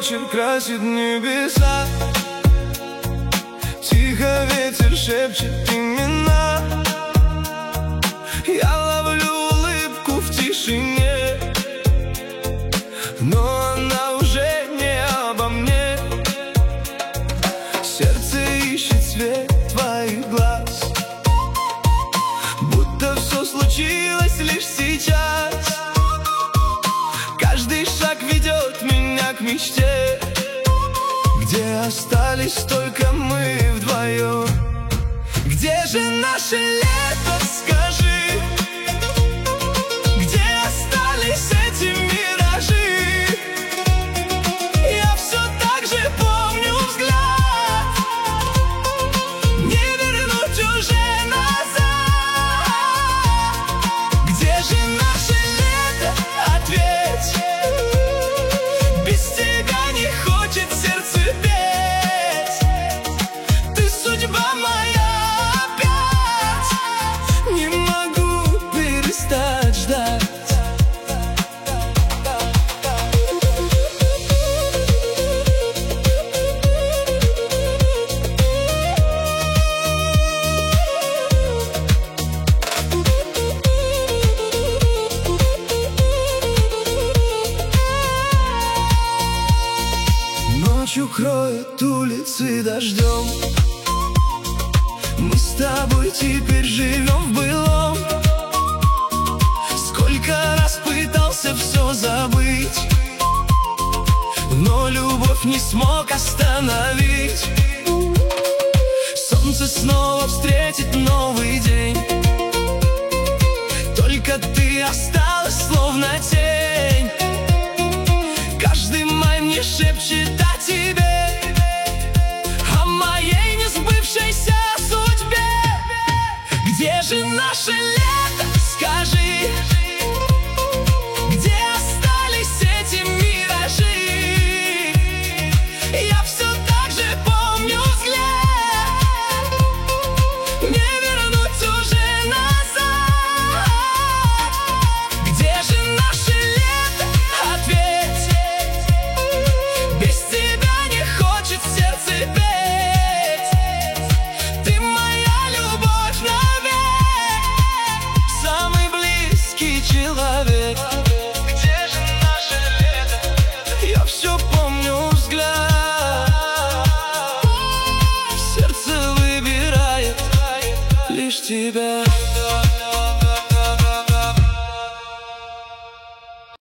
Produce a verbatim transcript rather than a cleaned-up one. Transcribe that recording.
вечер красит небеса. Тихо ветер шепчет имена. Я ловлю улыбку в тишине, но она уже не обо мне. Сердце ищет цвет твоих глаз, будто все случилось лишь сейчас. Каждый шаг ведет меня к мечте, где остались только мы вдвоем. Где же наше лето, скажи? Где остались эти миражи? Я все так же помню взгляд, не вернуть уже назад. Где же наше лето? Ответь. Без тебя не хочет сердце петь. Ты судьба моя опять. Не могу перестать ждать. Ночью кроют улицы дождем. Мы с тобой теперь живем в былом. Сколько раз пытался все забыть, но любовь не смог остановить. Солнце снова встретит новый день, только ты осталась словно тень. Каждый май мне шепчет о тебе, о моей несбывшейся судьбе. Где же наше лето, скажи? Где остались эти миражи? Я все так же помню взгляд, не вернуть уже назад. Где же наше лето? Ответь. Без тебя не хочет сердце петь. Ты моя любовь навек, самый близкий человек. Где же наше лето? Я все помню взгляд. Сердце выбирает лишь тебя.